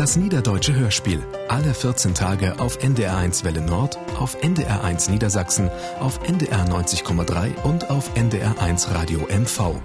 Das Niederdeutsche Hörspiel. Alle 14 Tage auf NDR1 Welle Nord, auf NDR1 Niedersachsen, auf NDR 90,3 und auf NDR1 Radio MV.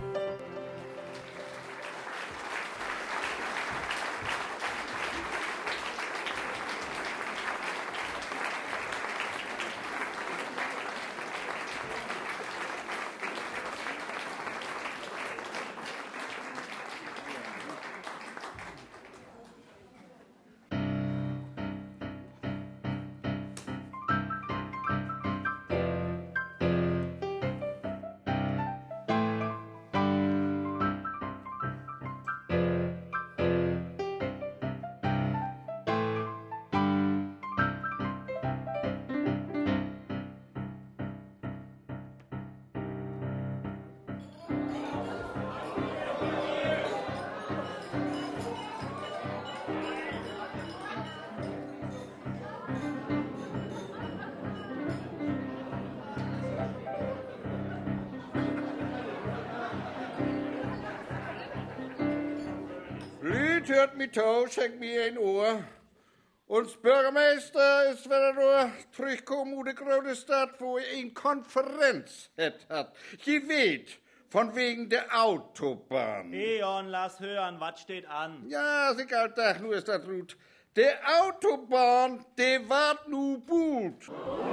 Hört mich to, schenkt mir ein Ohr. Uns Bürgermeister ist wieder nur zurückgekommen aus der großen Stadt, wo er eine Konferenz hat. Je weht, von wegen der Autobahn. Eon, lass hören, was steht an? Ja, sick Alltag, nur ist das gut. Der Autobahn, der wart nu gut.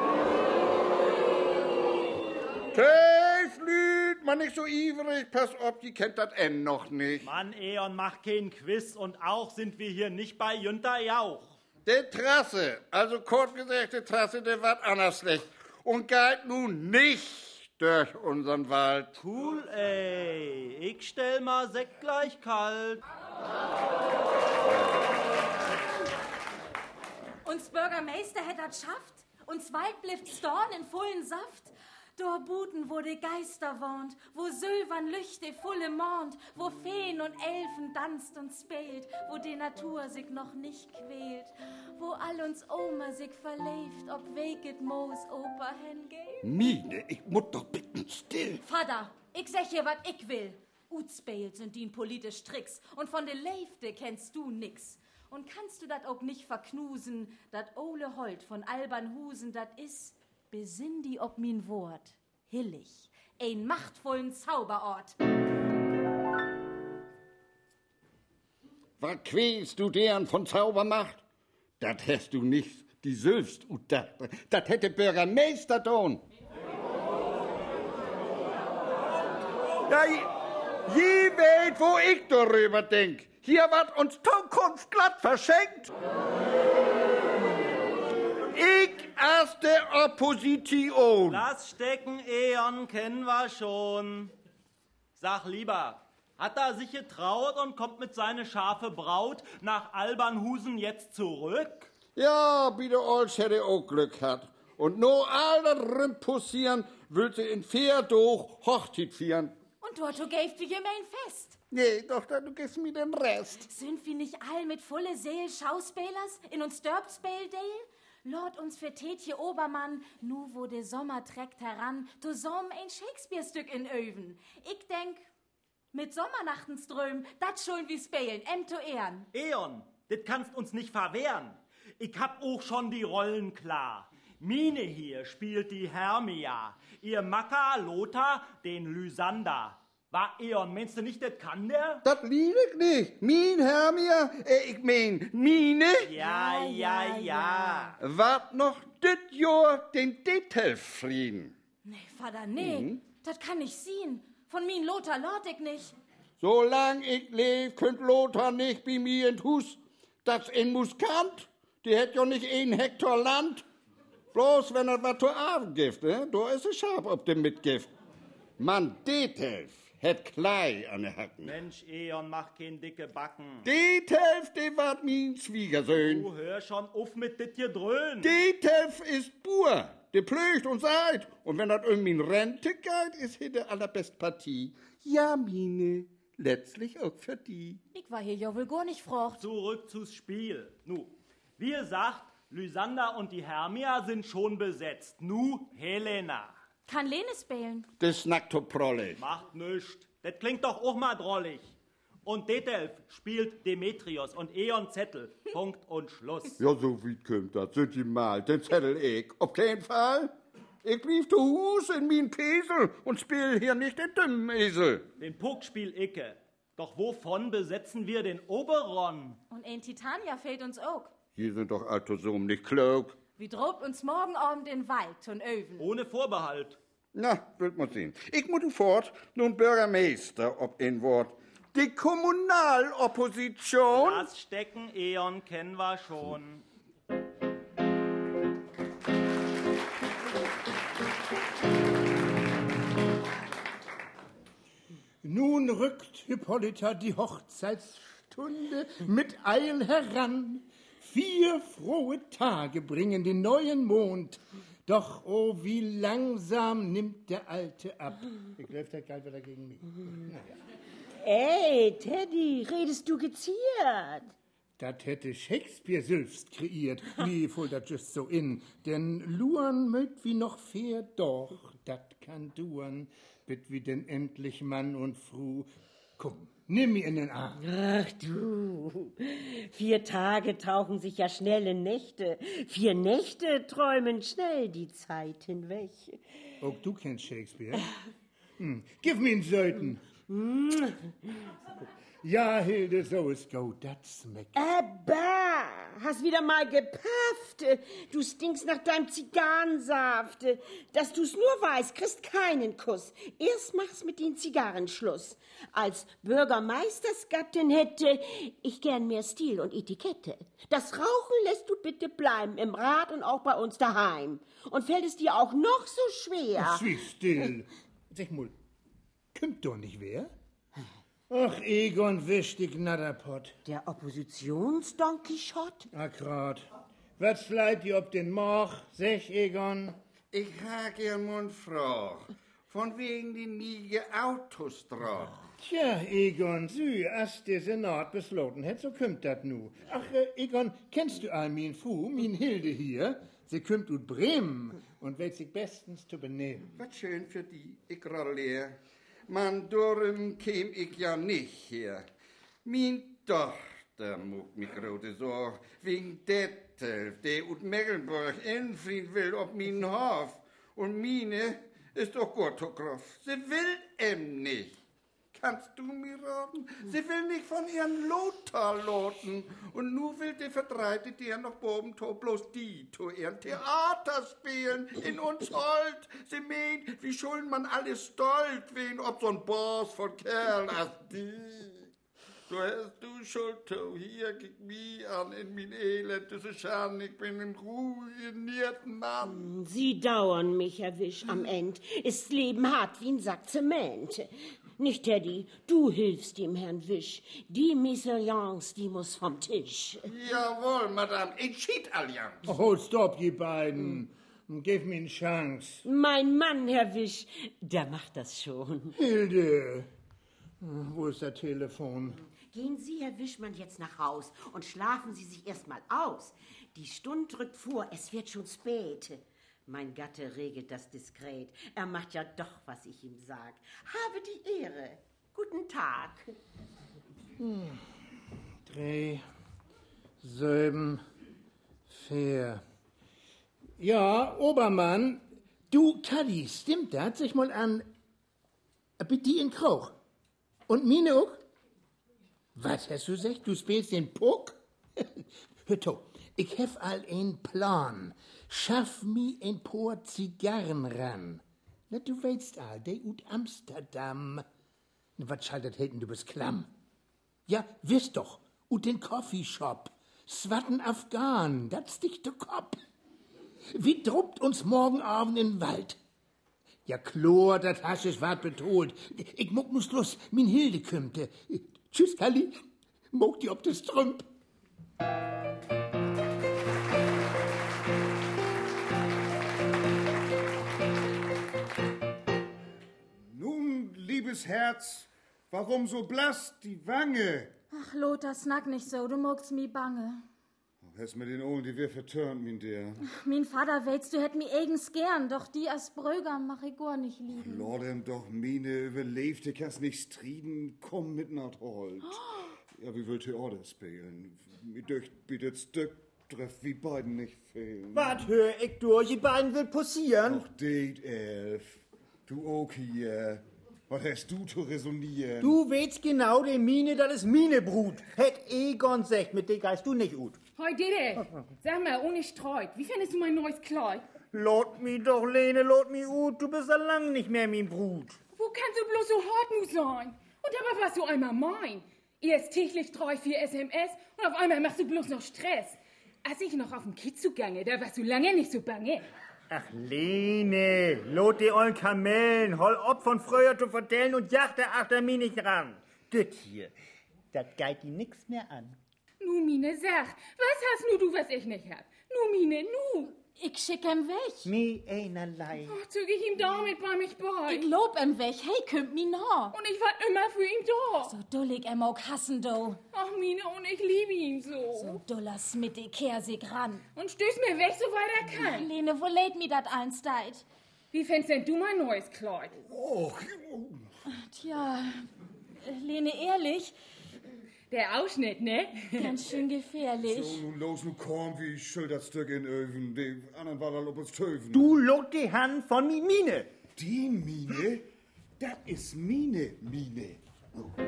Lüd, man nicht so ivrig, pass auf, die kennt das N noch nicht. Mann, Eon, mach keinen Quiz und auch sind wir hier nicht bei Jünter Jauch. Der Trasse, also kurz gesagt, der Trasse, der war anders schlecht und geht nun nicht durch unseren Wald. Cool, ey, ich stell mal Sekt gleich kalt. Uns Bürgermeister hätt das schafft, uns Wald blifft Storn in vollen Saft. Da Buten, wo de Geister wohnt, wo Sylvan Lüchte volle Mond, wo Feen und Elfen danst und spielt, wo die Natur sich noch nicht quält, wo all uns Oma sich verlebt, ob Weket Moos Opa hingeht. Mine, ich muss doch bitten still. Vater, ich sag hier, wat ich will. Utspeilt sind die politisch Tricks und von de Leifte kennst du nix. Und kannst du dat auch nicht verknusen, dat Ole Holt von Albernhusen, dat is... Besinn die ob min Wort, Hillig, ein machtvollen Zauberort. Was quälst du deren von Zaubermacht? Dat hast du nicht, die Sülfst udacht. Dat hätte Bürgermeister tun. Ja, je weet, wo ich darüber denk. Hier wird uns Zukunft glatt verschenkt. Ich als der Opposition. Lass stecken, Eon, kennen wir schon. Sag lieber, hat er sich getraut und kommt mit seiner scharfe Braut nach Albernhusen jetzt zurück? Ja, wie der Olsch hätte auch Glück gehabt. Und nur alle Rimpussieren will sie in Pferdoch Hochzeit feiern. Und dort gäft wie immer ein Fest. Nee, doch, du gibst mir den Rest. Sind wir nicht all mit volle Seel Schauspielers in uns Dörbspeldale? Lord uns für Tätje Obermann, nu wo der Sommer trägt heran, du som ein Shakespeare-Stück in Öven. Ich denk, mit Sommernachtensström, dat schon wie spelen, zu Ehren. Eon, das kannst uns nicht verwehren. Ich hab auch schon die Rollen klar. Mine hier spielt die Hermia, ihr Macker Lothar den Lysander. War Eon, meinst du nicht, das kann der? Das lieb ich nicht. Min Hermia, ich mein, Mine. Ja. Wart noch dit Jahr den Dettelfrieden. Nee, Vater, nee, das kann nicht sehen. Von min Lothar lord ich nicht. Solang ich leb, könnt Lothar nicht bei mir in Hus. Das in Muskant, die hätt ja nicht 1 Hektar Land. Bloß wenn er was zu Abend gibt, da ist es scharf ob dem Mitgift. Man, Dettelf hätt Klei an der Hacken. Mensch, Eon, mach kein dicke Backen. Dettelf, der wart min Schwiegersöhn. Du hör schon auf mit dit hier dröhn. Dettelf ist Bur, der plögt und seid. Und wenn das min Rente geht, ist hier der allerbest Partie. Ja, Mine, letztlich auch für die. Ich war hier ja wohl gar nicht frocht. Zurück zu's Spiel. Nu, wie gesagt, Lysander und die Hermia sind schon besetzt. Nu, Helena. Kann Lene spielen? Das snackt to prollig. Macht nischt. Das klingt doch auch mal drollig. Und Detelf spielt Demetrios und Eon Zettel. Punkt und Schluss. Ja, so wie kommt das? Sind die mal, den Zettel ich. Auf keinen Fall. Ich blieb zu Hus in min Pesel und spiel hier nicht den dummen Esel. Den Puck spiel Icke. Doch wovon besetzen wir den Oberon? Und ein Titania fehlt uns auch. Hier sind doch Altosom nicht klug. Wir drobt uns morgen Abend in den Wald und öven. Ohne Vorbehalt. Na, wird man sehen. Ich muss fort, nun Bürgermeister, ob ein Wort. Die Kommunalopposition. Das Stecken, Eon, kennen wir schon. Nun rückt Hippolyta die Hochzeitsstunde mit Eil heran. 4 frohe Tage bringen den neuen Mond. Doch, oh, wie langsam nimmt der Alte ab. Ich läuft der Geil wieder gegen mich. Ey, Teddy, redest du geziert? Dat hätte Shakespeare selbst kreiert. Wie voll dat just so in. Denn Luan mögt wie noch fair, doch dat kann duan. Bit wie denn endlich Mann und Fru. Komm, nimm mich in den Arm. Ach du, 4 Tage tauchen sich ja schnell in Nächte. 4 Nächte träumen schnell die Zeit hinweg. Auch du kennst Shakespeare? Gib mir einen Söten. Ja, Hilde, so ist gut, das schmeckt. Bah, hast wieder mal gepafft. Du stinkst nach deinem Zigarrensaft. Dass du's nur weißt, kriegst keinen Kuss. Erst mach's mit den Zigarren Schluss. Als Bürgermeistersgattin hätte ich gern mehr Stil und Etikette. Das Rauchen lässt du bitte bleiben im Rat und auch bei uns daheim. Und fällt es dir auch noch so schwer? Schwieg still. Sag mal, kommt doch nicht wer? Ach, Egon, wisch die Gnadderpott. Der Oppositionsdon Quixote? Akkurat. Was bleibt ihr ob den Moch? Sech, Egon? Ich ha gern mon Frau. Von wegen die nie Autos drauf. Tja, Egon, sü, as der Senat besloten hätt, so kümmt dat nu. Ach, Egon, kennst du all min Fu, min Hilde hier? Sie kümmt ut Bremen und weet sich bestens zu benehmen. Was schön für die, ich rolle. Man, darum käm ich ja nicht her. Min Tochter muck mich rote so, wegen Detlef, der ut Mecklenburg infrieden will ob min Hof. Und mine ist doch gut, Groff. Sie will nicht. Kannst du mir raten? Sie will nicht von ihren Lothar loten. Und nu will die Verdreite, die noch boben to bloß die to ihren Theater spielen in uns Holt. Sie meint, wie schuld man alles stolz wen, ob so ein Boss von Kerl als die. Du hast du Schuld, to hier gegen mich an in mein Elend, das ist Schande, ich bin ein ruinierten Mann. Sie dauern mich, Herr Wisch, am End. Ist Leben hart wie ein Sack Zement. Nicht, Teddy, du hilfst dem Herrn Wisch. Die Mésalliance, die muss vom Tisch. Jawohl, Madame, Entschied-Allianz. Oh, stopp, die beiden. Gib mir eine Chance. Mein Mann, Herr Wisch, der macht das schon. Hilde, wo ist das Telefon? Gehen Sie, Herr Wischmann, jetzt nach Haus und schlafen Sie sich erst mal aus. Die Stund drückt vor, es wird schon spät. Mein Gatte regelt das diskret. Er macht ja doch, was ich ihm sag. Habe die Ehre. Guten Tag. 3, 7, 4. Ja, Obermann, du, Taddy, stimmt das? Sich mal an. Bitte in Krauch. Und mine auch? Was hast du gesagt? Du spielst den Puck? Hör to, ich hef all ein Plan. Schaff mi ein paar Zigarren ran. Na, du weißt all, der ut Amsterdam. Na, was schaltet hätten, du bist klamm? Ja, wisst doch, ut den Coffeeshop. Swatten Afghan, dat sticht de Kopf. Wie druppt uns morgen Abend in den Wald? Ja, Chlor, dat Haschisch ward betont. Ich muck nu Schluss, min Hilde kümmte. Tschüss, Kalli. Muck die ob des Trümp. Nun, liebes Herz, warum so blass die Wange? Ach, Lothar, snack nicht so, du muckst mi bange. hast mir den Ohren, die wir vertörnt, mein der. Mein Vater willst, du hätt mi eigens gern, doch die als Brüger mach ich gar nicht lieben. Lordem doch, Mine überlebt, ich kann's nicht striden, komm mit nach Holt. Ja, wie wollt ihr Order spielen? Mir döcht bietet Stück, treff wie beiden nicht fehlen. Was hör ich durch, die beiden will passieren? Ach, Date, Elf. Du auch hier. Was hast du zu resonieren? Du weißt genau, die Mine, das ist Mine Brut. Hätt Egon sagt, mit dir geist du nicht gut. Hoi, Dede, sag mal, ohne Streut, wie findest du mein neues Kleid? Lot mi doch, Lene, lot mi ut, du bist ja lang nicht mehr mein Brut. Wo kannst du bloß so hart nu sein? Und aber was du einmal mein? Erst täglich 3-4 SMS und auf einmal machst du bloß noch Stress. Als ich noch auf den Kiez zugange, da warst du lange nicht so bange. Ach, Lene, lot die ollen Kamellen, hol ob von früher zu vertellen und jacht der achter mi nicht ran. Dit hier, dat geit die nix mehr an. Nu, Mine, sag, was hast nu du, was ich nicht hab? Nu, Mine, nu. Ich schick ihm weg. Mi einerlei. Ach, zög ich ihm damit bei mich bei. Ich lob ihm weg, hey, kümmt mi nach. Und ich war immer für ihn da. So dull ich ihm auch hassen, do. Ach, Mine, und ich liebe ihn so. So duller Smitte, kehr sich ran. Und stöß mir weg, so weit er kann. Lene, wo lädt mi dat eins deit? Wie fändst denn du mein neues Kleid? Och, Tja, Lene, ehrlich, Der Ausschnitt, ne? ganz schön gefährlich. so, nun los, nu komm, wie schuld das Stück in Öven. Die anderen war da ob uns töven. Du lot die Hand von mi Mine. Die Mine? Das ist Mine. Oh.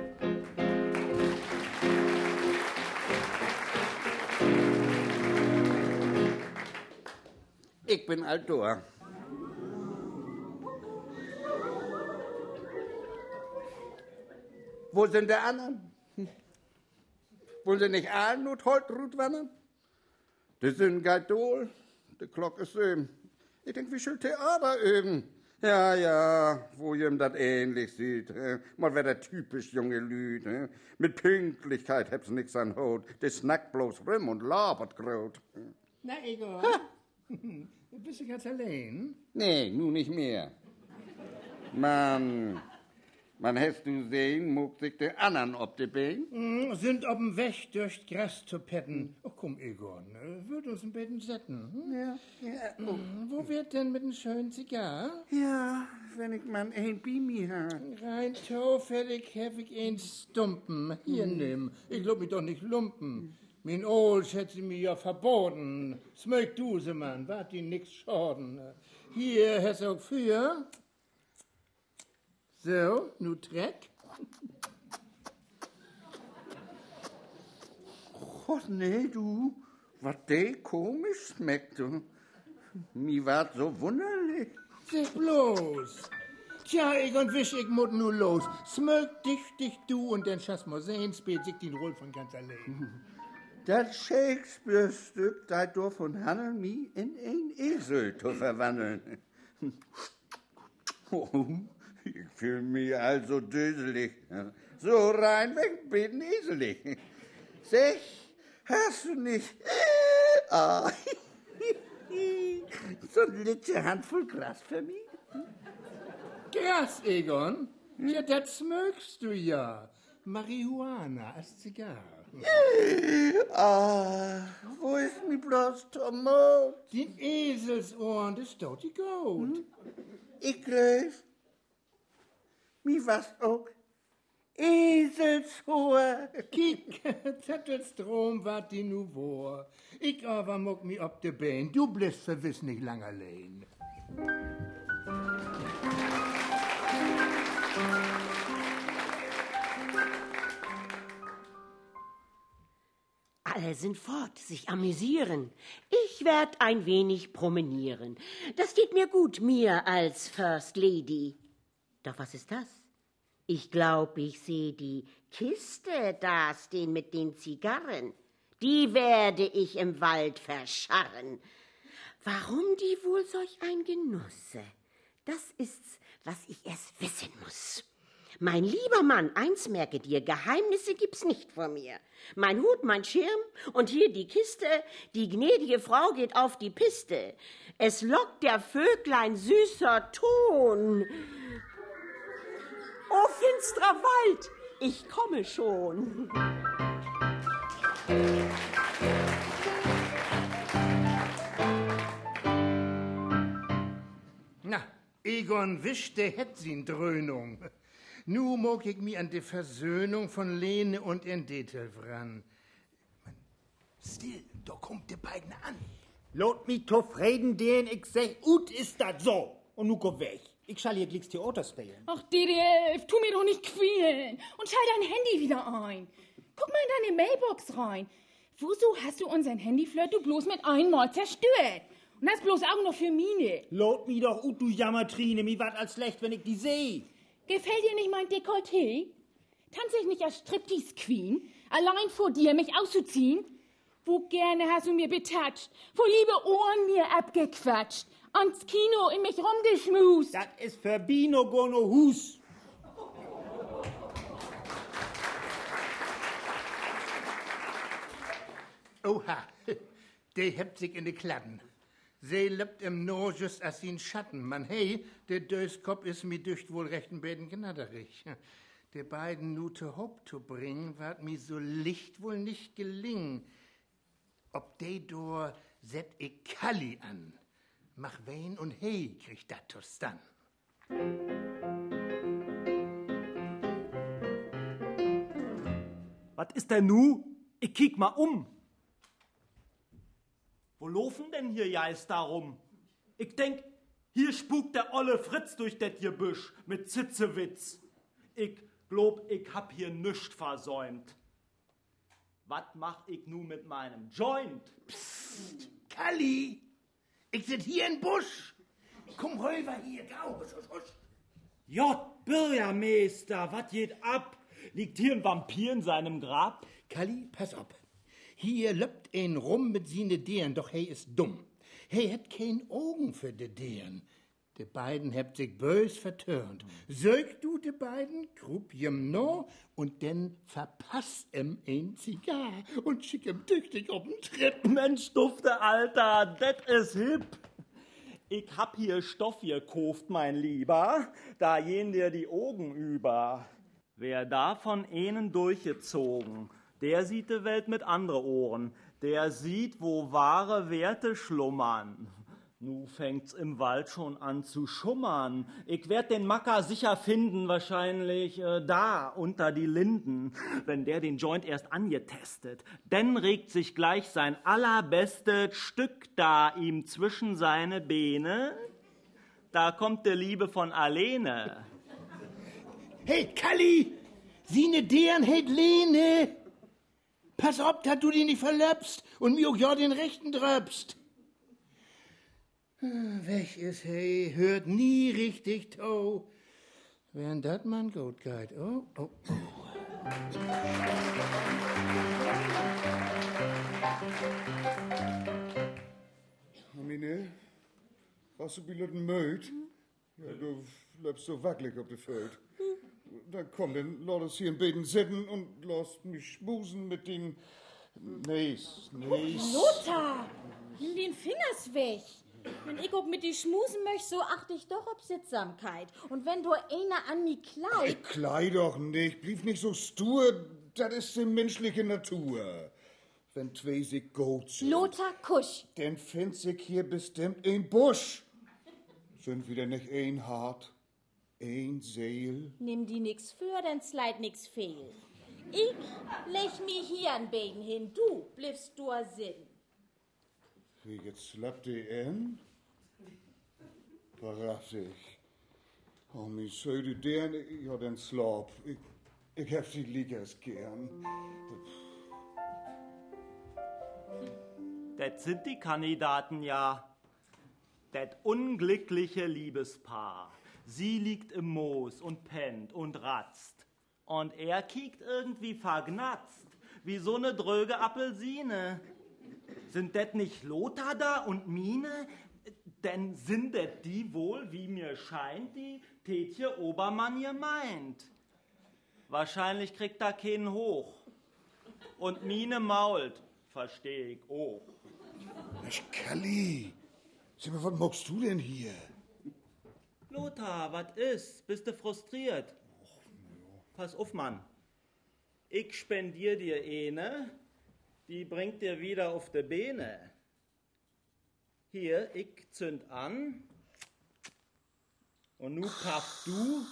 Ich bin Altor. Wo sind die anderen? Wollen sie nicht allen nur Holtrut wandern? Die sind Geidol, die Glock ist Öben. Ich denk, wie schön Theater üben. Ja, wo jem das ähnlich sieht. Mal wär der typisch junge Lüd. Mit Pünktlichkeit hab's nix an Hut. Die snackt bloß rum und labert grot. Na, Egon, bist du ganz allein? Nee, nun nicht mehr. Man hast du sehen, muck sich die anderen ob die Bein. Sind ob'n Weg durch Gras zu petten. Oh, komm, Egon, würd uns ein bisschen setten. Ja. Wo wird denn mit einem schönen Zigar? Ja, wenn ich man ein Bimi hab. Rein zufällig hab ich ein Stumpen. Hier nimm. Ich glaub mich doch nicht lumpen. Mein Olsch hätt sie mir ja verboten. Smög du sie, Mann, wart die nix schaden. Hier hast du auch für. So, nu Dreck. Oh, nee, du, wat de komisch schmeckt, du. Mi wart so wunderlich. Sag bloß. Tja, Egon, wisch ich mut nu los. Smög dich du und dann schass mal sehen, spät sich den Roll von ganz allein. Das Shakespeare-Stück, da doch von Hannah mi in ein Esel zu verwandeln. Oh, ich fühl mich also düselig. So reinweg bin eselig. Sech, hast du nicht so eine letzte Handvoll Gras für mich? Gras, Egon? Ja, das smögst du ja. Marihuana als Zigar. Wo ist mi bloß Tomo? Die Eselsohren, das tut die gut. Ich glaub, mi was auch Eselshohe. Kiek, Zettelstrom wart die nu vor. Ich aber muck mi ob de Bein. Du bliss verwiss nicht lang allein. Alle sind fort, sich amüsieren. Ich werd ein wenig promenieren. Das geht mir gut, mir als First Lady. Doch was ist das? Ich glaub, ich seh die Kiste da stehen mit den Zigarren. Die werde ich im Wald verscharren. Warum die wohl solch ein Genusse? Das ist's, was ich erst wissen muss. Mein lieber Mann, eins merke dir, Geheimnisse gibt's nicht vor mir. Mein Hut, mein Schirm und hier die Kiste, die gnädige Frau geht auf die Piste. Es lockt der Vöglein süßer Ton. O finstrer Wald, ich komme schon. Egon Wisch, der hätt sin Dröhnung. Nu mag ich mi an de Versöhnung von Lene und en Detelf ran. Still, da kommt de beiden an. Lot mi zufrieden den, ich sag, ut ist dat so. Und nu go weg. Ich schall hier glicks Theater spielen. Ach, Detlef, tu mir doch nicht quälen. Und schalt dein Handy wieder ein. Guck mal in deine Mailbox rein. Wozu hast du unseren Handyflirt du bloß mit einmal zerstört? Und das bloß auch noch für Mine. Lot mi doch ut, du Jammertrine, mi wat als schlecht, wenn ich die seh. Gefällt dir nicht mein Dekolleté? Tanze ich nicht als Striptease-Queen? Allein vor dir mich auszuziehen? Wo gerne hast du mir betatscht, vor liebe Ohren mir abgequatscht, ans Kino in mich rumgeschmust. Das ist für Bino Gono Hus. Oha, der hebt sich in de Kladden. Sie lebt im Nor just as in Schatten. Man, hey, der Döskop ist mi dücht wohl rechten Beten gnadderig. De beiden nu te Haupt zu bringen, ward mi so licht wohl nicht gelingen. Ob de dor set ich Kalli an. Mach wen und hey, kriegt dat tus dann. Was ist denn nu? Ich kick mal um. Wo laufen denn hier Geister rum? Ich denk, hier spukt der olle Fritz durch det Gebüsch mit Zitzewitz. Ich glaub, ich hab hier nischt versäumt. Was mach ich nu mit meinem Joint? Psst, Kalli, ich sit hier in Busch. Komm rüber hier, gau, husch, husch. Jott, Bürgermeister, was geht ab? Liegt hier ein Vampir in seinem Grab? Kalli, pass auf. Hier löppt ein rum mit sine Deren, doch hey ist dumm. Hey hat kein Augen für de Deren. De beiden hebt sich bös vertörnt. Sög du de beiden, grub jem no und denn verpass ein Zigar und schick tüchtig auf den Trip. Mensch, dufte Alter, det is hip. Ich hab hier Stoff gekauft, mein Lieber, da gehen dir die Augen über. Wer davon einen durchgezogen, der sieht die Welt mit andere Ohren. Der sieht, wo wahre Werte schlummern. Nu fängt's im Wald schon an zu schummern. Ich werd den Macker sicher finden, wahrscheinlich da, unter die Linden, wenn der den Joint erst angetestet. Dann regt sich gleich sein allerbestes Stück da ihm zwischen seine Beine. Da kommt der Liebe von alleine. Hey, Kalli, sine Deren hätt Lene. Pass auf, dass du die nicht verlöpst und mir auch ja den Rechten dröpst. Weg ist hey, hört nie richtig to. Wenn dat man gut geht. Oh, oh, oh. Mine, hast du bilden müd? Ja, du bleibst so wackelig auf der Feld. Dann komm, dann lass uns hier in Beten sitzen und lass mich schmusen mit den Nees. Lothar, nimm den Fingers weg. Wenn ich auch mit dir schmusen möchte, so achte ich doch auf Sittsamkeit. Und wenn du einer an mich kleid... Ich kleid doch nicht, blieb nicht so stur, das ist die menschliche Natur. Wenn zwei sich gut sind... Lothar, kusch. Dann find sich hier bestimmt ein Busch. Sind wieder nicht ein Hart, ein Seel. Nimm die nix für, denn sleit nix fehl. Ich leg mich hier an Beden hin, du bliffst du Sinn. Wie jetzt slappt die in? Wahrhaftig. Oh, mi söde deren, ja, den slap. Ich hab sie liegers gern. Das sind die Kandidaten ja. Das unglückliche Liebespaar. Sie liegt im Moos und pennt und ratzt. Und er kiekt irgendwie vergnatzt, wie so eine dröge Apfelsine. Sind det nicht Lothar da und Mine? Denn sind det die wohl, wie mir scheint, die Tetje Obermann ihr meint. Wahrscheinlich kriegt da keinen hoch. Und Mine mault, versteh ich auch. Mensch, Kalli, sag mal, was magst du denn hier? Lothar, was ist? Bist du frustriert? Pass auf, Mann. Ich spendier dir eine, die bringt dir wieder auf die Beine. Hier, ich zünd an Und nu paffst du.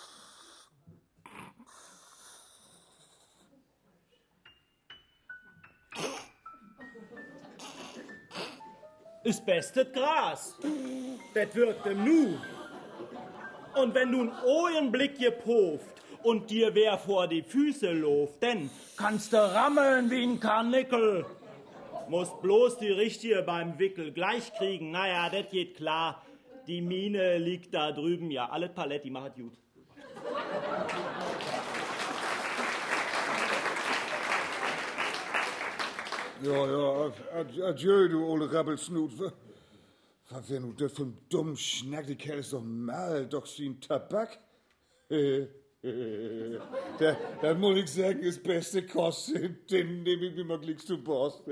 Ist bestes Gras. Das wird dem nu. Und wenn du einen Ohrenblick gepufft und dir wer vor die Füße lauft, denn kannst du rammeln wie ein Karnickel. Musst bloß die Richtige beim Wickel gleich kriegen. Naja, das geht klar. Die Mine liegt da drüben. Ja, alles Paletti, macht gut. Ja, adieu, du ole Rabbelsnut. Was wär nun das für ein dumm Schnack? Die Kerl ist doch mal, doch sie ein Tabak. Da muss ich sagen, ist beste Kost, den nehme ich mir mal gleich zu Bost.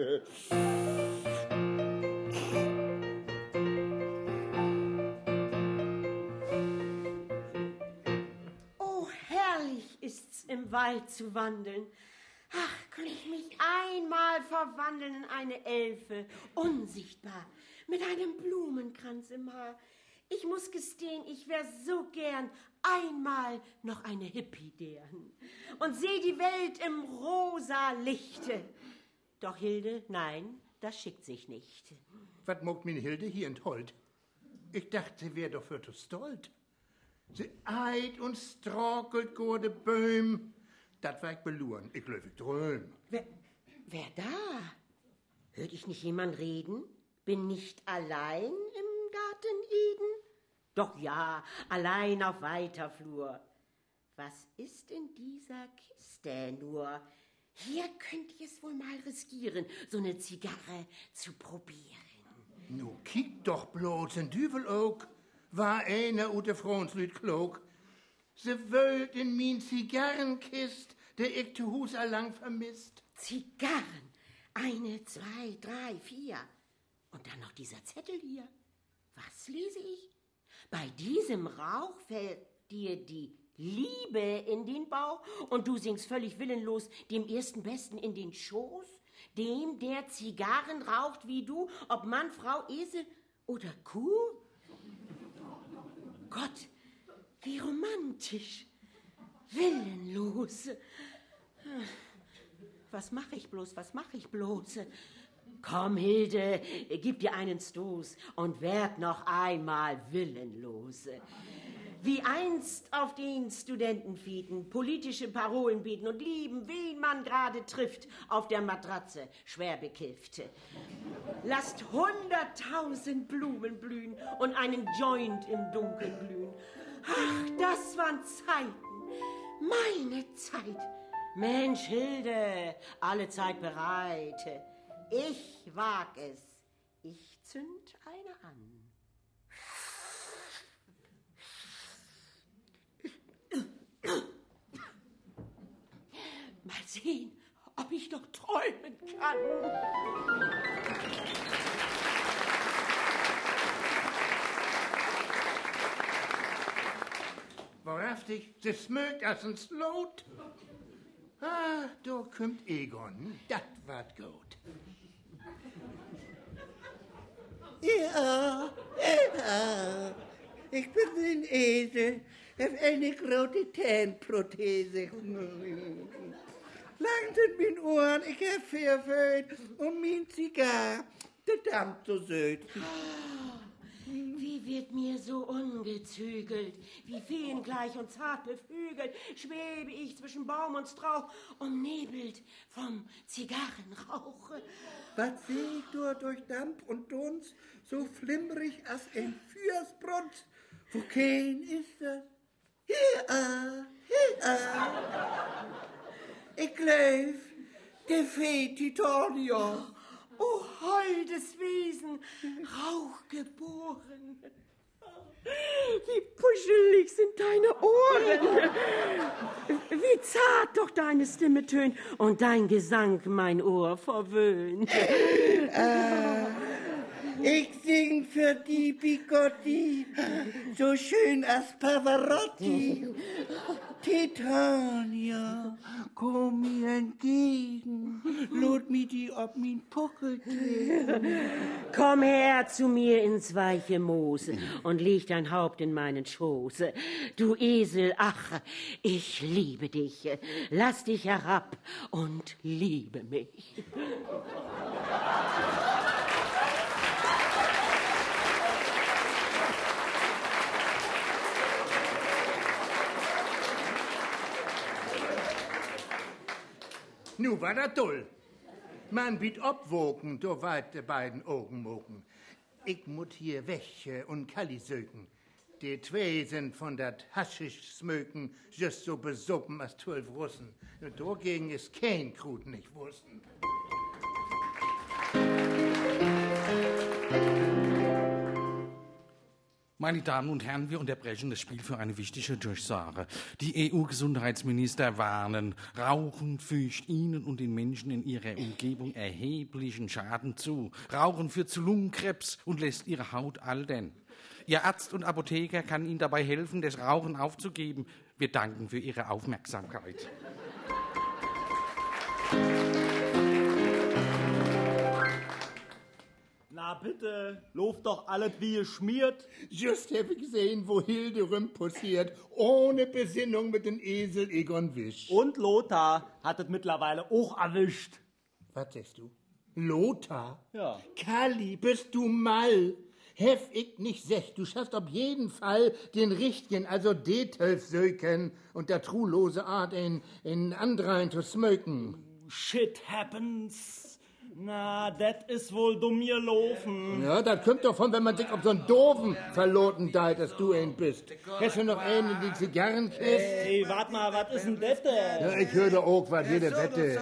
Oh, herrlich ist's im Wald zu wandeln. Ach, könnte ich mich einmal verwandeln in eine Elfe, unsichtbar, mit einem Blumenkranz im Haar. Ich muss gestehen, ich wär so gern einmal noch eine Hippie deren und seh die Welt im rosa Lichte. Doch Hilde, nein, das schickt sich nicht. Was mogt min Hilde hier in Holt? Ich dachte, sie wär doch für zu stolz. Sie eit und strokelt gode Böhm. Dat war ich beluren. Ich löw ich dröm. Wer da? Hört ich nicht jemand reden? Bin nicht allein im Garten Eden? Doch ja, allein auf weiter Flur. Was ist in dieser Kiste nur? Hier könnte ich es wohl mal riskieren, so eine Zigarre zu probieren. Nu, kiek doch bloß in Düvel ook. War einer ute Frauenslüt klug. Sie wölt in min Zigarrenkist, der ich zu Hus allang vermisst. Zigarren? 1, 2, 3, 4. Und dann noch dieser Zettel hier. Was lese ich? Bei diesem Rauch fällt dir die Liebe in den Bauch und du singst völlig willenlos dem ersten Besten in den Schoß, dem, der Zigarren raucht wie du, ob Mann, Frau, Esel oder Kuh? Gott, wie romantisch, willenlos. Was mach ich bloß, was mach ich bloß? Komm, Hilde, gib dir einen Stoß und werd noch einmal willenlos. Wie einst auf den Studentenfeten politische Parolen bieten und lieben, wen man gerade trifft, auf der Matratze, schwer bekifft. Lasst 100.000 Blumen blühen und einen Joint im Dunkeln glühen. Ach, das waren Zeiten, meine Zeit. Mensch, Hilde, alle Zeit bereit. Ich wag es, ich zünd eine an. Mal sehen, ob ich noch träumen kann. Wahrhaftig, sie smögt als ein Slot. Ah, da kommt Egon, dat wart gut. Ja, ich bin ein Esel, hab eine große Zahnprothese. Lang sind meine Ohren, ich hab Pfeffer und mein Zigar, der dampft so süß. Wie wird mir so ungezügelt, wie feengleich und zart beflügelt, schwebe ich zwischen Baum und Strauch, umnebelt vom Zigarrenrauch. Was seh ich dort durch Dampf und Dunst, so flimmerig als ein Feuersbrunst? Wo kein ist das? Hier, ich glaub, der Fee Titania. O holdes Wesen, rauchgeboren. Wie puschelig sind deine Ohren. Wie zart doch deine Stimme tönt und dein Gesang mein Ohr verwöhnt. Ich sing für die Bigotti, so schön als Pavarotti. Titania, komm mir entgegen, lud mi die ob min Puckel trägen. Komm her zu mir ins weiche Moos und leg dein Haupt in meinen Schoß. Du Esel, ach, ich liebe dich. Lass dich herab und liebe mich. Nu war dat toll. Man biet obwogen, do weit de beiden Augen mogen. Ich mut hier weg und Kalli söken. Die zwei sind von dat Haschisch-Smöken just so besoppen als 12 Russen. Und dagegen ist kein Krut nicht wussten. Meine Damen und Herren, wir unterbrechen das Spiel für eine wichtige Durchsage. Die EU-Gesundheitsminister warnen, Rauchen fügt Ihnen und den Menschen in Ihrer Umgebung erheblichen Schaden zu. Rauchen führt zu Lungenkrebs und lässt Ihre Haut altern. Ihr Arzt und Apotheker kann Ihnen dabei helfen, das Rauchen aufzugeben. Wir danken für Ihre Aufmerksamkeit. Na bitte, lauft doch alles wie geschmiert. Just habe ich gesehen, wo Hilde passiert, ohne Besinnung mit dem Esel Egon Wisch. Und Lothar hat es mittlerweile auch erwischt. Was sagst du? Lothar? Ja. Kalli, bist du mal? Hef ich nicht sech, du schaffst auf jeden Fall den richtigen, also D12 söken und der trulose Art in andrein zu smöken. Shit happens. Na, das ist wohl dumm gelaufen. Ja, das kommt doch von, wenn man sich auf so einen doofen Verloten deit, dass du ein bist. Hast du noch einen in die Zigarrenkiste? Hey, warte mal, was ist denn das denn? Ja, ich höre doch auch, was jede Wette.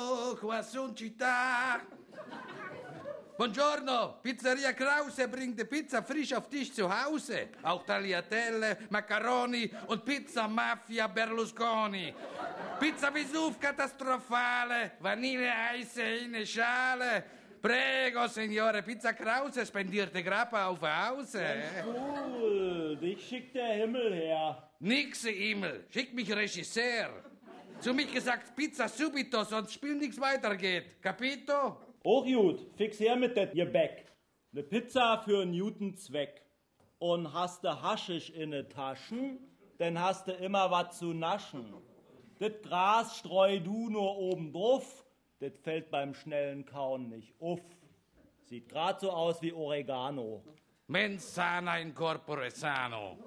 Buongiorno, Pizzeria Krause bringt die Pizza frisch auf dich zu Hause. Auch Tagliatelle, Macaroni und Pizza Mafia Berlusconi. Pizza Vesuv katastrophale, Vanilleeis in eine Schale. Prego, Signore, Pizza Krause spendierte Grappa auf Hause. Cool, dich schickt der Himmel her. Nix Himmel, schickt mich Regisseur. Zu mich gesagt Pizza subito, sonst Spiel nichts weitergeht. Capito? Auch gut, fix her mit det Gebäck. Ne Pizza für Newton Zweck. Und hast du Haschisch in ne Taschen, dann hast du immer was zu naschen. Das Gras streu du nur oben drauf, das fällt beim schnellen Kauen nicht uff. Sieht grad so aus wie Oregano. Mens sana in corpore sano.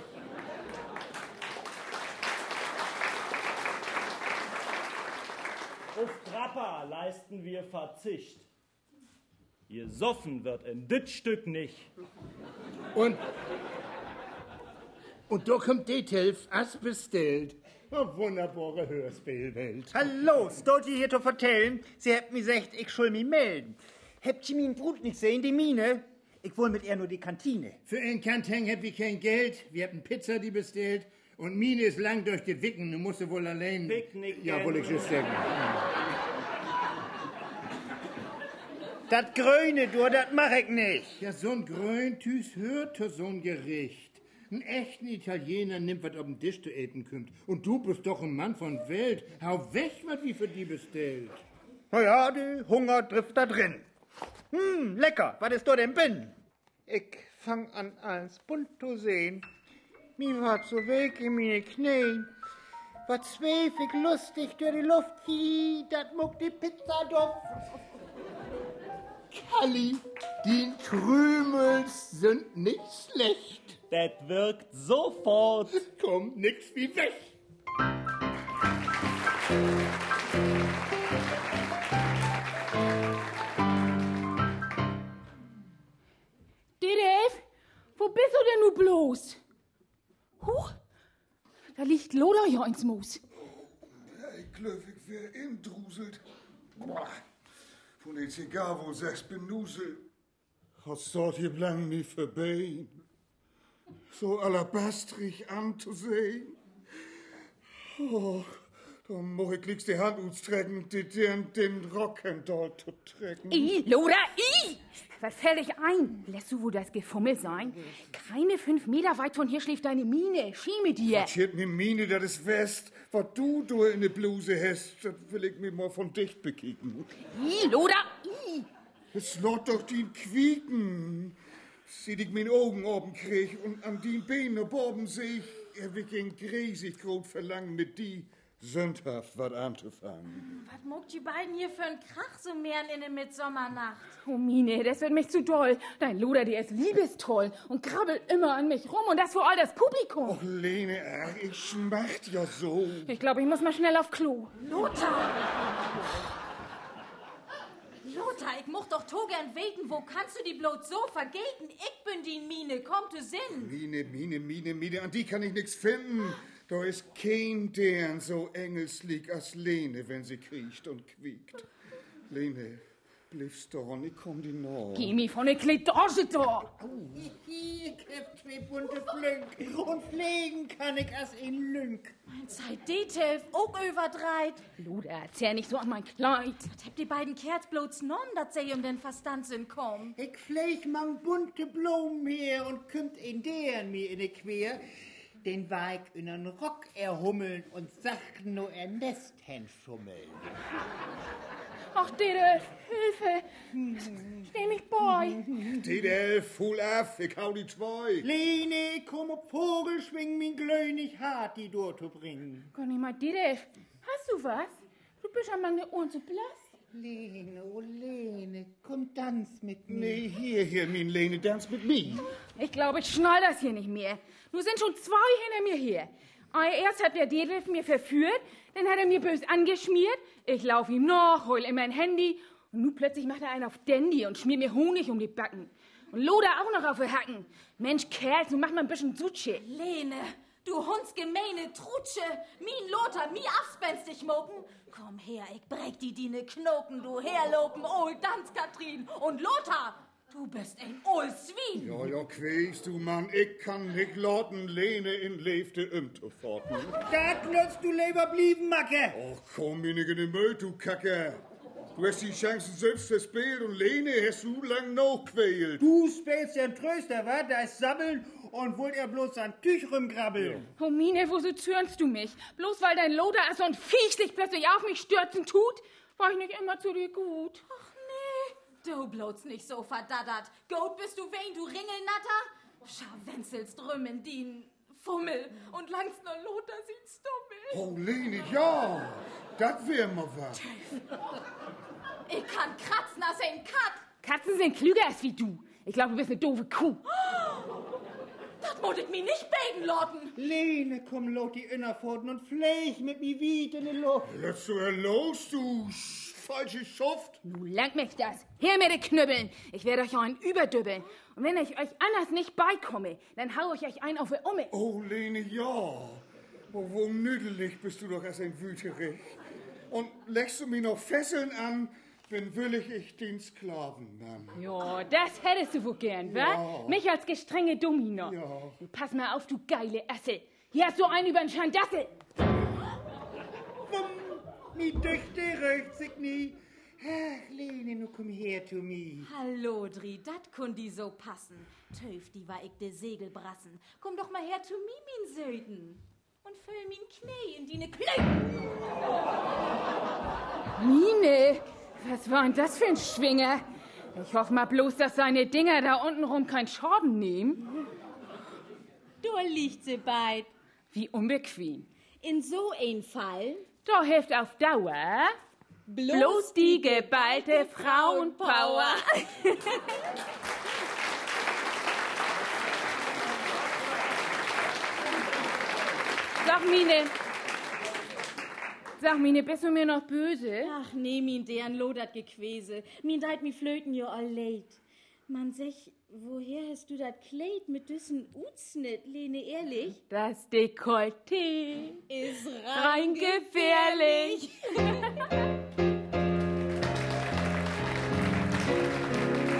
Auf Grappa leisten wir Verzicht. Gesoffen wird in dit Stück nicht. Und da kommt D12, as bestellt. Oh, wunderbare Hörspielwelt. Hallo, stolz hier zu vertellen, Sie habt mir gesagt, ich soll mich melden. Habt ihr mein Brut nicht sehen, die Mine? Ich will mit ihr nur die Kantine. Für einen Kanteng hab ich kein Geld. Wir haben Pizza, die bestellt. Und Mine ist lang durch die Wicken. Du musst wohl allein... Picknick. Ja, wollte ich schon sagen. Das Grüne, du, das mach ich nicht. Ja, so ein Gröntüs hört zu so ein Gericht. Ein echten Italiener nimmt, was auf den Tisch zu eten kommt. Und du bist doch ein Mann von Welt. Hau weg, was wie für die bestellt. Na ja, die Hunger trifft da drin. Lecker, was ist da denn bin? Ich fang an, als bunt zu sehen. Mir war so weg in meine Knien. Was zweifig lustig durch die Luft, dat muck die Pizza duft. Kalli, die Krümels sind nicht schlecht. Das wirkt sofort. Kommt nix wie weg. Dave, wo bist du denn nu bloß? Huch, da liegt Lothar ja ins Moos. Ich glaub, ich wär indruselt. Boah, von den Zigarren, wo 6 benusel. Hast dort hier lang nie vorbei. So alabastrig anzusehen. Oh, Da muss ich gleich die Hand ausstrecken, den Rockendoll zu trecken. Loder, was fällt dich ein? Lässt du wohl das Gefummel sein? Keine 5 Meter weit von hier schläft deine Mine. Schieme dir. Was hier ne Mine, das ist West. Was du in der Bluse hast, das will ich mir mal von dicht bekicken. Loder, Es lot doch die Quieken. Sieh ich min Augen oben krieg und an die Beine oben seh ich, wirklich riesig groß Verlangen mit die sündhaft was anzufangen. Was muckt die beiden hier für ein Krach so mehr in der Mitsommernacht? Oh, Mine, das wird mich zu doll. Dein Loder, der ist liebestoll und krabbelt immer an mich rum und das vor all das Publikum. Och, Lene, ich schmacht ja so. Ich glaube, ich muss mal schnell auf Klo. Lothar, ich mocht doch to gern weten, wo kannst du die bloß so vergelten? Ich bin die Mine, komm du Sinn. Mine, an die kann ich nix finden. Da ist kein deren so engelslieg als Lene, wenn sie kriecht und quiekt. Lene, bliebst doch, ich komm die noch. Geh mir von der Kledorge da. Ich hab 2 bunte Flünk und pflegen kann ich als in Lünk. Mein Zeit Detef, auch überdreit. Loder, zerr nicht so an mein Kleid. Was habt die beiden Kerls bloß genommen, dass sie den Verstand sind kommen? Ich pfleg mang bunte Blumen her und kümmt in deren mir in de Quer. Den Weig in einen Rock erhummeln und sacht nur Nest schummeln. Ach, Dede, Hilfe. Steh mich bei. Dede, full af, ich hau die 2. Lene, komm auf Vogel, schwing min glöhnig hart, die dort zu bringen. Kann ich mal, Dede, hast du was? Du bist an meine Ohren so blass. Lene, oh Lene, komm, tanz mit mir. Nee, hier, min Lene, tanz mit mir. Ich glaube, ich schnall das hier nicht mehr. Nun sind schon 2 hinter mir her. Erst hat der Detlef mir verführt, dann hat er mir bös angeschmiert. Ich lauf ihm noch, heul in mein Handy. Und nun plötzlich macht er einen auf Dandy und schmiert mir Honig um die Backen. Und Loder auch noch auf die Hacken. Mensch, Kerl, so mach mal ein bisschen Sutsche. Lene, du hundsgemeine Trutsche. Min Lothar, mi abspenstig moken. Komm her, ich brech die ne Knoken, du herlopen, old Danz-Katrin. Und Lothar, du bist ein old Swin. Ja, quäst du, Mann. Ich kann nicht lauten, Lene in Leefte zu forten. Dat lässt du lieber blieben, Macke. Och, komm mir nicht in den Müll, du Kacke. Du hast die Chancen selbst verspielt und Lene hast du lang noch quält. Du spielst ja ein Tröster, wa? Da ist Sabbeln und wollt er bloß an Tüch rumkrabbeln. Oh, Mine, wo so zürnst du mich? Bloß weil dein Loder so ein Viech sich plötzlich auf mich stürzen tut, war ich nicht immer zu dir gut. Ach nee, du bloß nicht so verdaddert. Gut bist du wen, du Ringelnatter? Scharwenzelst drümmen dien Fummel und langst nur Lothar sieht's Stummel. Oh, Lene, ja, das wär mal was. Ich kann kratzen als ein Kat. Katzen sind klüger als wie du. Ich glaube, du bist eine doofe Kuh. Das muss ich mir nicht beten, Lotten. Lene, komm, lot die Innerpfoten und fläch mit mi Wied in die Luft. Lass du los, du falsche Schuft. Nun langt mich das. Her mit den Knüppeln. Ich werde euch einen überdübbeln. Und wenn ich euch anders nicht beikomme, dann hau ich euch einen auf die Umme. Oh, Lene, ja. Wo nüdelig bist du doch als ein Wüterich. Und legst du mir noch Fesseln an, dann will ich den Sklavenmann. Ja, das hättest du wohl gern, wa? Ja. Mich als gestrenge Dummi noch. Ja. Du pass mal auf, du geile Asse. Hier hast du einen über den Schandassel. Mi Dichte röcht sich nie. Ach, Lene, nu komm her zu mi. Hallo, Dri, dat kun die so passen. Töf, die war ich de Segel brassen. Komm doch mal her zu mi, min Söden. Und füll min Knie in die ne Klöten. Mine, was war denn das für ein Schwinger? Ich hoffe mal bloß, dass seine Dinger da unten rum keinen Schaden nehmen. Da liegt sie beid. Wie unbequem. In so ein Fall Da hilft auf Dauer bloß die geballte Frauenpower. Sag, Mine, bist du mir noch böse? Ach nee, min deren lodert Gequäse. Min deit mi flöten jo all leid. Man sech, woher hast du dat Kleid mit düssen Utsnit, Lene, ehrlich? Das Dekolleté Ist rein gefährlich.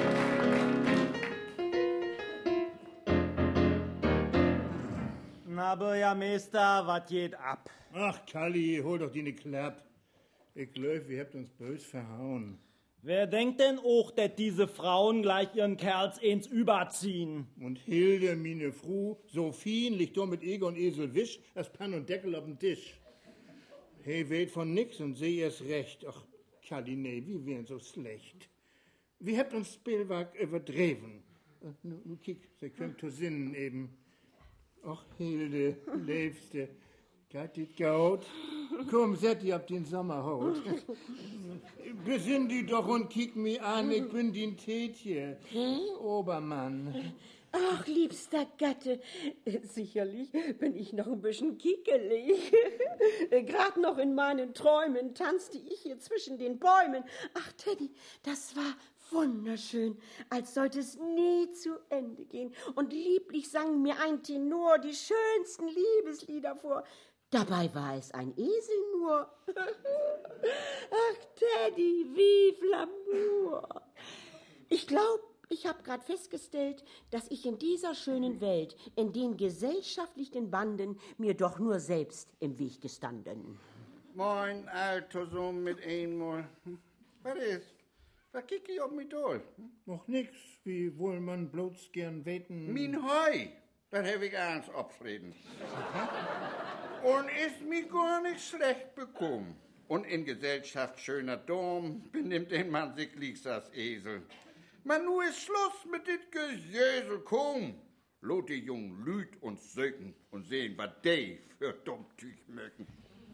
Na, Aber ja, Meister, wat geht ab? Ach, Kalli, hol doch die ne Klapp. Ich glaub, ihr habt uns bös verhauen. Wer denkt denn auch, dass diese Frauen gleich ihren Kerls ins überziehen? Und Hilde, mine Fru, so fien liegt doch mit Eger und Esel wisch, das Pann und Deckel auf dem Tisch. Hey, weht von nix und seh erst recht. Ach, Kalli, nee, wie wären so schlecht. Wir habt uns Spielwerk überdreven. Nu kick, sie kommt zu Sinnen eben. Ach, Hilde, Liebste, geht dit gaut? Komm, set die ab den Sommerhaut. Besinn die doch und kick mich an, ich bin din Tätje. Obermann. Ach, liebster Gatte, sicherlich bin ich noch ein bisschen kickelig. Gerade noch in meinen Träumen tanzte ich hier zwischen den Bäumen. Ach, Teddy, das war wunderschön, als sollte es nie zu Ende gehen. Und lieblich sang mir ein Tenor die schönsten Liebeslieder vor. Dabei war es ein Esel nur. Ach, Teddy, vive l'amour. Ich glaube, ich habe gerade festgestellt, dass ich in dieser schönen Welt, in den gesellschaftlichen Banden, mir doch nur selbst im Weg gestanden. Moin, Alter, so mit einmal. Was ist? Was kick ich auf mich durch? Noch nix, wie wohl man bloß gern weten. Min Heu, das hab ich ans Abfrieden. Und ist mir gar nicht schlecht bekommen. Und in Gesellschaft schöner Dom benimmt den man sich liegst als Esel. Man nur ist Schluss mit dit Gesösel, komm. Lot die jungen Lüd und söken und sehen, was die für Dummtüch mögen.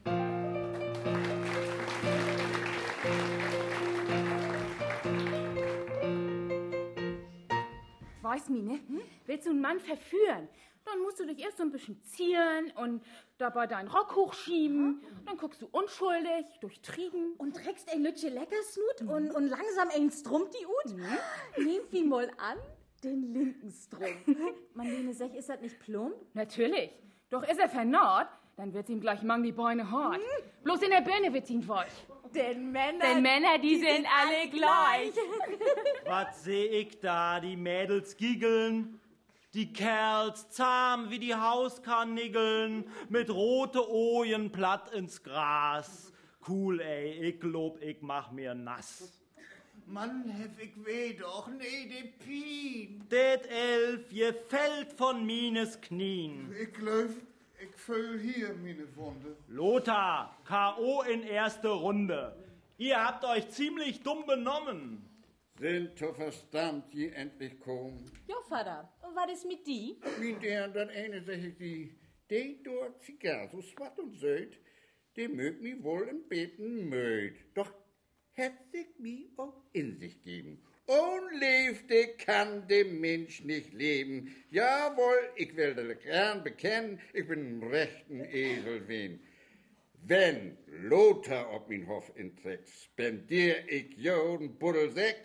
Weiß mi, ne? Willst du einen Mann verführen? Dann musst du dich erst so ein bisschen zieren und dabei deinen Rock hochschieben. Dann guckst du unschuldig, durchtrieben. Und trägst ein Lütche Leckersnut und langsam ein Strumpf die Ut. Nehmt ihn mal an, den linken Strumpf. Marlene, sag, ist das nicht plump? Natürlich. Doch ist er vernarrt, dann wird's ihm gleich mang die Beine hart. Bloß in der Birne wird's ihn weich. Denn Männer, die sind alle gleich. Was seh ich da? Die Mädels giggeln, die Kerls zahm wie die Hauskarniggeln, mit rote Ojen platt ins Gras. Cool, ey, ich glaub, ich mach mir nass. Mann, hef ich weh doch, nee, de Pien. Det Elf, je fällt von mines Knien. Ich glaub, ich fühl hier meine Wunde. Lothar, K.O. in erste Runde. Ihr habt euch ziemlich dumm benommen. Sind to Verstand je endlich kommen? Jo, Vater, und was ist mit die? Mit der und das eine sag ich die dort Zigarre, so swat und söd, die mögt mi wohl im Beten möd. Doch hätt sich mi auch in sich geben. Unlebte kann dem Mensch nicht leben. Jawohl, ich will das gern bekennen, ich bin ein rechten Esel wen. Wenn Lothar ob min Hof inträgt, spendier ich joden Buddel Sekt.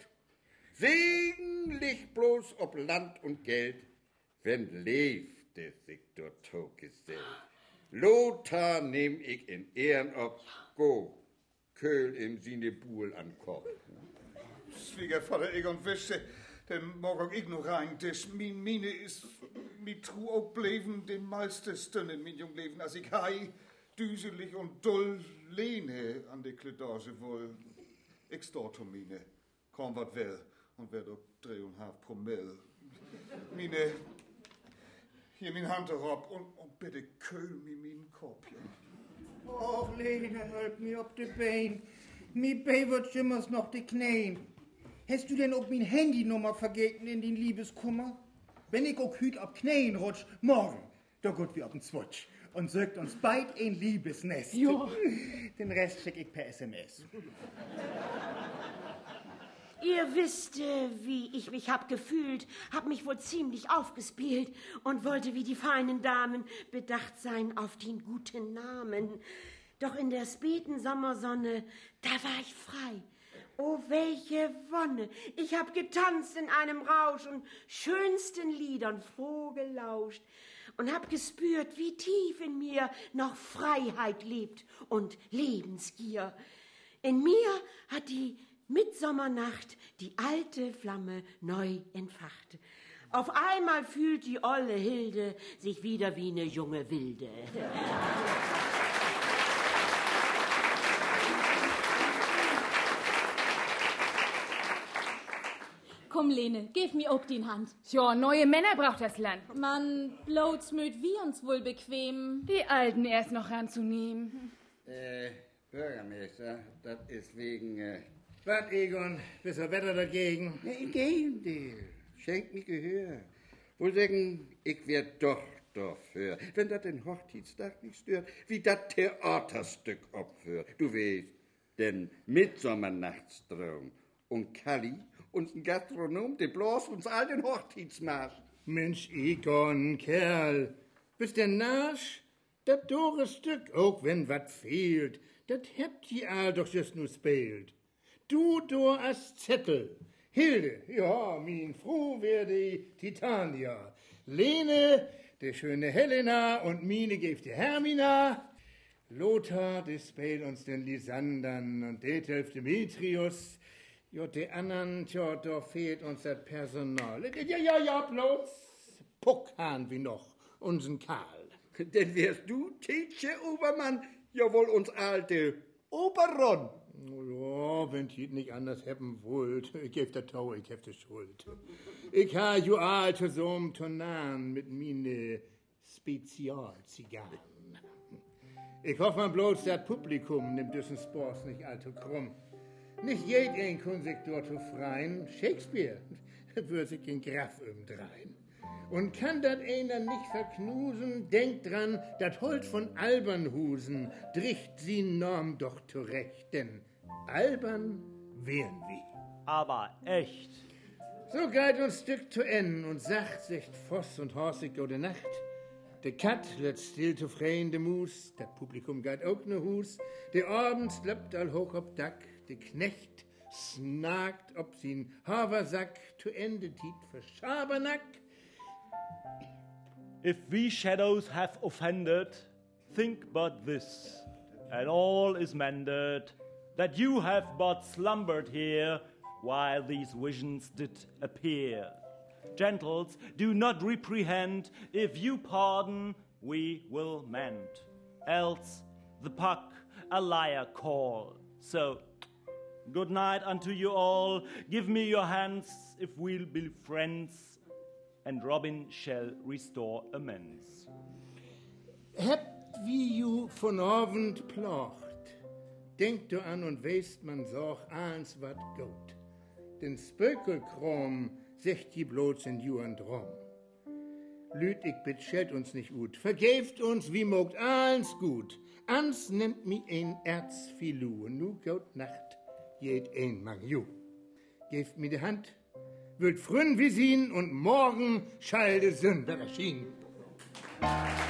Segenlich bloß ob Land und Geld, wenn lebte sich dort Togesellt. Lothar nehm ich in Ehren ob, go, Köhl im Sine Buhl an Kopf. Schwiegervater Egon wischte, den morgen ich noch rein, des mine ist mit Tru auch bleiben den meiste Stunden mit jung Leben, als ich hei, düselig und dull lehne an die Kledage wohl. Ich stort um mine, kaum wat will, und werd auch 3,5 Promille. Mine, hier min Hand herab und bitte köhl mir min Kopf, ja. Och, Lene, help mir op de Bein. Mi Bein wird schimmers noch die Knien. Hast du denn auch min Handynummer vergeten in den Liebeskummer? Wenn ich auch hüt ab Knien rutsch, morgen, da gut wie auf den Zwutsch und sögt uns beid ein Liebesnest. Jo. Den Rest schick ich per SMS. Ihr wisst, wie ich mich hab gefühlt, hab mich wohl ziemlich aufgespielt und wollte wie die feinen Damen bedacht sein auf den guten Namen. Doch in der späten Sommersonne, da war ich frei. Oh, welche Wonne! Ich hab getanzt in einem Rausch und schönsten Liedern froh gelauscht und hab gespürt, wie tief in mir noch Freiheit lebt und Lebensgier. In mir hat die Mitsommernacht die alte Flamme neu entfacht. Auf einmal fühlt die olle Hilde sich wieder wie eine junge Wilde. Komm, Lene, gib mir auch die Hand. Ja, neue Männer braucht das Land. Man, bloß mögt wir uns wohl bequem. Die Alten erst noch ranzunehmen. Bürgermeister, das ist wegen... Was, Egon? Bist du Wetter dagegen? Ne, im Gegenteil. Schenkt mir Gehör. Wohl sagen, ich wär doch dafür, wenn das den Hochzeitstag nicht stört, wie das Theaterstück aufhört. Du weißt, den Mitsommernachtstraum. Und Kalli, unser Gastronom, der bloß uns all den Hochzeitsmarsch. Mensch, Egon, Kerl, bist der Narsch? Das dore Stück, auch wenn wat fehlt, das hebt die all doch just nur spielt. Du as Zettel. Hilde, ja, min Frau wär die Titania. Lene, der schöne Helena und Mine geeft die Hermina. Lothar, der spielt uns den Lysandern und Dethelf Demetrius. Ja, der anderen, tja, da fehlt uns das Personal. Ja, bloß Puckhahn wie noch, unseren Karl. Denn wärst du, Tietje Obermann, ja wohl uns alte Oberon. Ja, wenn die nicht anders haben wollt, ich geb der Tau, ich hab die Schuld. Ich ha ju alte so'm Tonan mit mine Spezialzigarren. Ich hoffe mal bloß, das Publikum nimmt diesen Sport nicht allzu krumm. Nicht jeden kann sich dort freien. Shakespeare würde sich in Graf umdrehen. Und kann dat einer nicht verknusen, denkt dran, dat Holt von Albernhusen dricht sie Norm doch zurecht, denn albern wären wir. Aber echt. So geht uns Stück zu Ende und sagt sich Voss und Horsig gute Nacht. Der Kat lädt still zu freien de Mus, dat Publikum geht auch ne Hus, der Abend löppt all hoch ob Dack, der Knecht snagt ob sin Haversack, zu Ende tiet für Schabernack. If we shadows have offended, think but this, and all is mended, that you have but slumbered here, while these visions did appear. Gentles, do not reprehend, if you pardon, we will mend. Else the puck a liar call. So, good night unto you all, give me your hands, if we'll be friends, and Robin shall restore amends. Hebt wie ju von Abend plocht, denkt du an und weißt man sorg eins wat gut. Den Spökelkrom secht die bloß in ju an Drom. Lüd, ich bitt, schelt uns nicht gut, vergeeft uns, wie mogt alles gut. Ans nimmt mi ein Erzfilu, nu gut Nacht, jed ein mag ju. Geeft mi die Hand, wird frünn wie sin und morgen schall de Sünder erschien.